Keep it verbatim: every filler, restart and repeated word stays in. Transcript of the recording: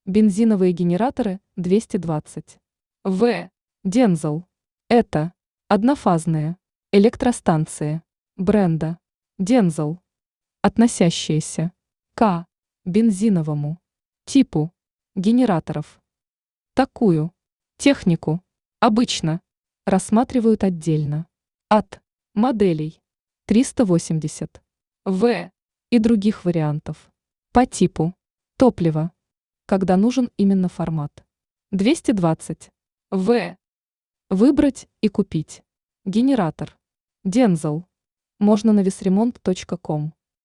Бензиновые генераторы двести двадцать вэ. Дензел. Это однофазные электростанции бренда Дензел, относящиеся к бензиновому типу генераторов. Такую технику обычно рассматривают отдельно от моделей триста восемьдесят вэ и других вариантов по типу топлива, когда нужен именно формат двести двадцать вэ. Выбрать и купить генератор Дензел можно на весремонт точка ком.